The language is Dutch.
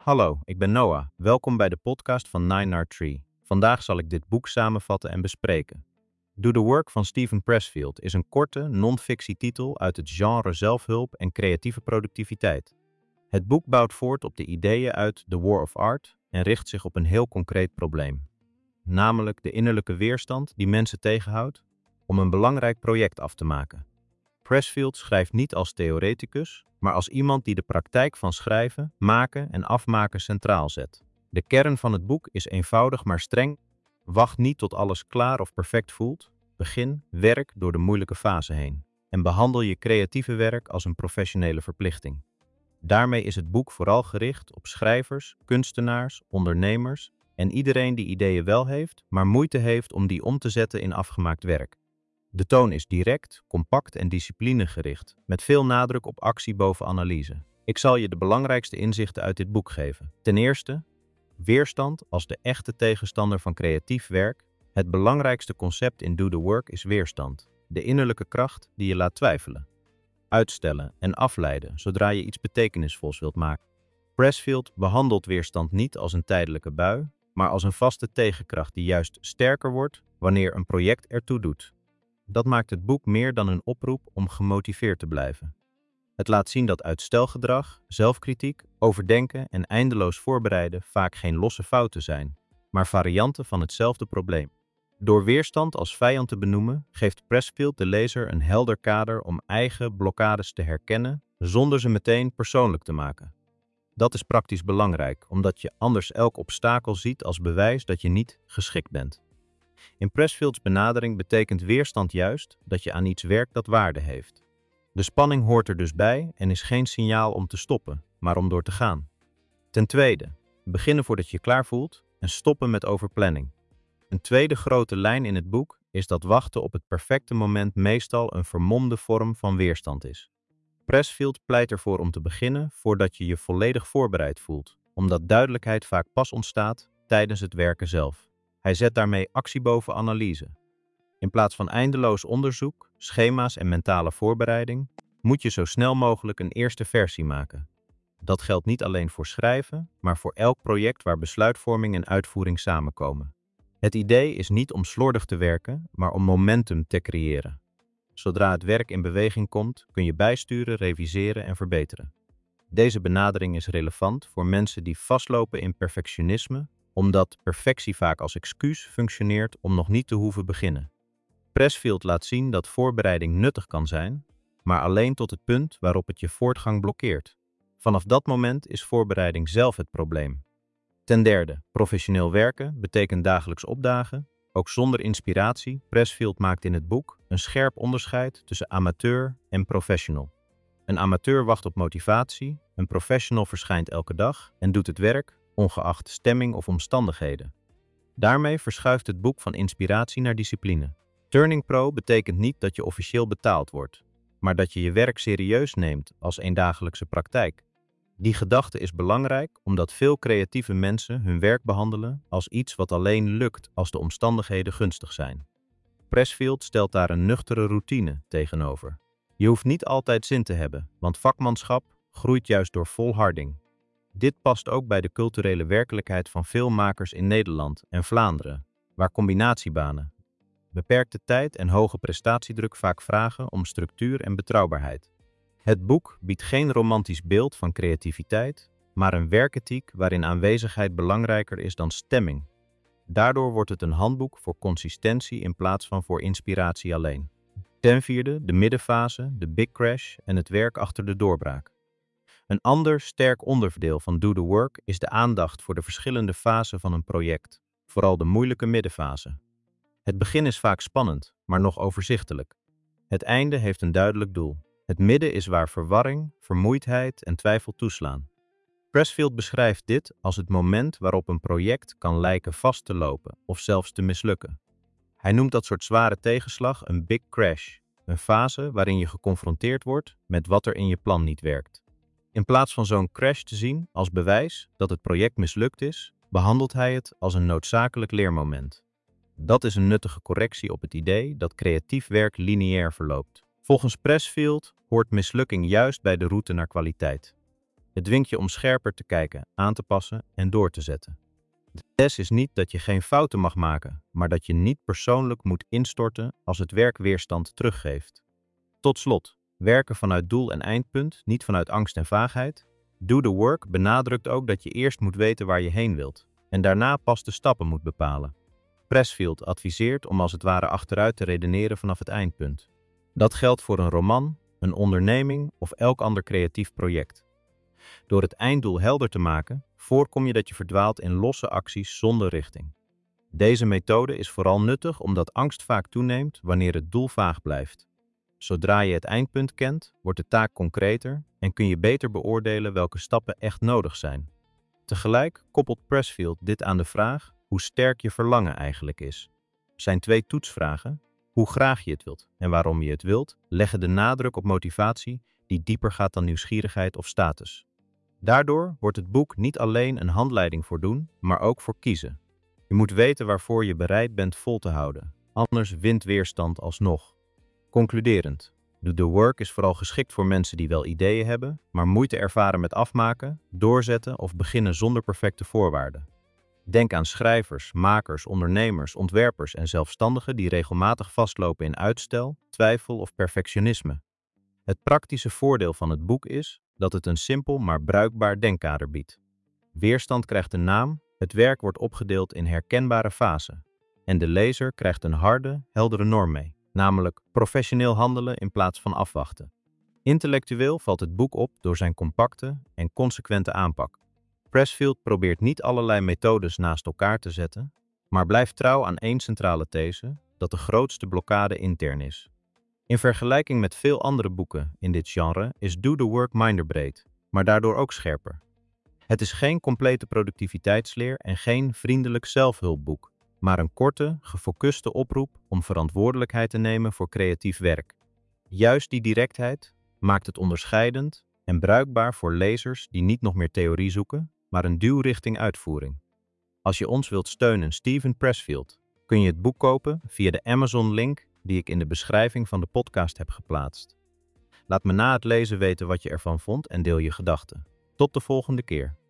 Hallo, ik ben Noah. Welkom bij de podcast van 9R3. Vandaag zal ik dit boek samenvatten en bespreken. Do the Work van Steven Pressfield is een korte, non-fictietitel uit het genre zelfhulp en creatieve productiviteit. Het boek bouwt voort op de ideeën uit The War of Art en richt zich op een heel concreet probleem. Namelijk de innerlijke weerstand die mensen tegenhoudt om een belangrijk project af te maken. Pressfield schrijft niet als theoreticus, maar als iemand die de praktijk van schrijven, maken en afmaken centraal zet. De kern van het boek is eenvoudig maar streng. Wacht niet tot alles klaar of perfect voelt. Begin, werk door de moeilijke fase heen. En behandel je creatieve werk als een professionele verplichting. Daarmee is het boek vooral gericht op schrijvers, kunstenaars, ondernemers en iedereen die ideeën wel heeft, maar moeite heeft om die om te zetten in afgemaakt werk. De toon is direct, compact en disciplinegericht, met veel nadruk op actie boven analyse. Ik zal je de belangrijkste inzichten uit dit boek geven. Ten eerste, weerstand als de echte tegenstander van creatief werk. Het belangrijkste concept in Do the Work is weerstand. De innerlijke kracht die je laat twijfelen, uitstellen en afleiden zodra je iets betekenisvols wilt maken. Pressfield behandelt weerstand niet als een tijdelijke bui, maar als een vaste tegenkracht die juist sterker wordt wanneer een project ertoe doet. Dat maakt het boek meer dan een oproep om gemotiveerd te blijven. Het laat zien dat uitstelgedrag, zelfkritiek, overdenken en eindeloos voorbereiden vaak geen losse fouten zijn, maar varianten van hetzelfde probleem. Door weerstand als vijand te benoemen, geeft Pressfield de lezer een helder kader om eigen blokkades te herkennen, zonder ze meteen persoonlijk te maken. Dat is praktisch belangrijk, omdat je anders elk obstakel ziet als bewijs dat je niet geschikt bent. In Pressfields benadering betekent weerstand juist dat je aan iets werkt dat waarde heeft. De spanning hoort er dus bij en is geen signaal om te stoppen, maar om door te gaan. Ten tweede, beginnen voordat je je klaar voelt en stoppen met overplanning. Een tweede grote lijn in het boek is dat wachten op het perfecte moment meestal een vermomde vorm van weerstand is. Pressfield pleit ervoor om te beginnen voordat je je volledig voorbereid voelt, omdat duidelijkheid vaak pas ontstaat tijdens het werken zelf. Hij zet daarmee actie boven analyse. In plaats van eindeloos onderzoek, schema's en mentale voorbereiding, moet je zo snel mogelijk een eerste versie maken. Dat geldt niet alleen voor schrijven, maar voor elk project waar besluitvorming en uitvoering samenkomen. Het idee is niet om slordig te werken, maar om momentum te creëren. Zodra het werk in beweging komt, kun je bijsturen, reviseren en verbeteren. Deze benadering is relevant voor mensen die vastlopen in perfectionisme, omdat perfectie vaak als excuus functioneert om nog niet te hoeven beginnen. Pressfield laat zien dat voorbereiding nuttig kan zijn, maar alleen tot het punt waarop het je voortgang blokkeert. Vanaf dat moment is voorbereiding zelf het probleem. Ten derde, professioneel werken betekent dagelijks opdagen, ook zonder inspiratie. Pressfield maakt in het boek een scherp onderscheid tussen amateur en professional. Een amateur wacht op motivatie, een professional verschijnt elke dag en doet het werk, ongeacht stemming of omstandigheden. Daarmee verschuift het boek van inspiratie naar discipline. Turning pro betekent niet dat je officieel betaald wordt, maar dat je je werk serieus neemt als eendagelijkse praktijk. Die gedachte is belangrijk omdat veel creatieve mensen hun werk behandelen als iets wat alleen lukt als de omstandigheden gunstig zijn. Pressfield stelt daar een nuchtere routine tegenover. Je hoeft niet altijd zin te hebben, want vakmanschap groeit juist door volharding. Dit past ook bij de culturele werkelijkheid van veel makers in Nederland en Vlaanderen, waar combinatiebanen, beperkte tijd en hoge prestatiedruk vaak vragen om structuur en betrouwbaarheid. Het boek biedt geen romantisch beeld van creativiteit, maar een werkethiek waarin aanwezigheid belangrijker is dan stemming. Daardoor wordt het een handboek voor consistentie in plaats van voor inspiratie alleen. Ten vierde, de middenfase, de big crash en het werk achter de doorbraak. Een ander sterk onderdeel van Do the Work is de aandacht voor de verschillende fasen van een project, vooral de moeilijke middenfase. Het begin is vaak spannend, maar nog overzichtelijk. Het einde heeft een duidelijk doel. Het midden is waar verwarring, vermoeidheid en twijfel toeslaan. Pressfield beschrijft dit als het moment waarop een project kan lijken vast te lopen of zelfs te mislukken. Hij noemt dat soort zware tegenslag een big crash, een fase waarin je geconfronteerd wordt met wat er in je plan niet werkt. In plaats van zo'n crash te zien als bewijs dat het project mislukt is, behandelt hij het als een noodzakelijk leermoment. Dat is een nuttige correctie op het idee dat creatief werk lineair verloopt. Volgens Pressfield hoort mislukking juist bij de route naar kwaliteit. Het dwingt je om scherper te kijken, aan te passen en door te zetten. De les is niet dat je geen fouten mag maken, maar dat je niet persoonlijk moet instorten als het werk weerstand teruggeeft. Tot slot, werken vanuit doel en eindpunt, niet vanuit angst en vaagheid. Do the work benadrukt ook dat je eerst moet weten waar je heen wilt en daarna pas de stappen moet bepalen. Pressfield adviseert om als het ware achteruit te redeneren vanaf het eindpunt. Dat geldt voor een roman, een onderneming of elk ander creatief project. Door het einddoel helder te maken, voorkom je dat je verdwaalt in losse acties zonder richting. Deze methode is vooral nuttig omdat angst vaak toeneemt wanneer het doel vaag blijft. Zodra je het eindpunt kent, wordt de taak concreter en kun je beter beoordelen welke stappen echt nodig zijn. Tegelijk koppelt Pressfield dit aan de vraag hoe sterk je verlangen eigenlijk is. Zijn 2 toetsvragen, hoe graag je het wilt en waarom je het wilt, leggen de nadruk op motivatie die dieper gaat dan nieuwsgierigheid of status. Daardoor wordt het boek niet alleen een handleiding voor doen, maar ook voor kiezen. Je moet weten waarvoor je bereid bent vol te houden, anders wint weerstand alsnog. Concluderend, Do the Work is vooral geschikt voor mensen die wel ideeën hebben, maar moeite ervaren met afmaken, doorzetten of beginnen zonder perfecte voorwaarden. Denk aan schrijvers, makers, ondernemers, ontwerpers en zelfstandigen die regelmatig vastlopen in uitstel, twijfel of perfectionisme. Het praktische voordeel van het boek is dat het een simpel maar bruikbaar denkkader biedt. Weerstand krijgt een naam, het werk wordt opgedeeld in herkenbare fasen en de lezer krijgt een harde, heldere norm mee, namelijk professioneel handelen in plaats van afwachten. Intellectueel valt het boek op door zijn compacte en consequente aanpak. Pressfield probeert niet allerlei methodes naast elkaar te zetten, maar blijft trouw aan één centrale these, dat de grootste blokkade intern is. In vergelijking met veel andere boeken in dit genre is Do the Work minder breed, maar daardoor ook scherper. Het is geen complete productiviteitsleer en geen vriendelijk zelfhulpboek, maar een korte, gefocuste oproep om verantwoordelijkheid te nemen voor creatief werk. Juist die directheid maakt het onderscheidend en bruikbaar voor lezers die niet nog meer theorie zoeken, maar een duw richting uitvoering. Als je ons wilt steunen, Steven Pressfield, kun je het boek kopen via de Amazon-link die ik in de beschrijving van de podcast heb geplaatst. Laat me na het lezen weten wat je ervan vond en deel je gedachten. Tot de volgende keer.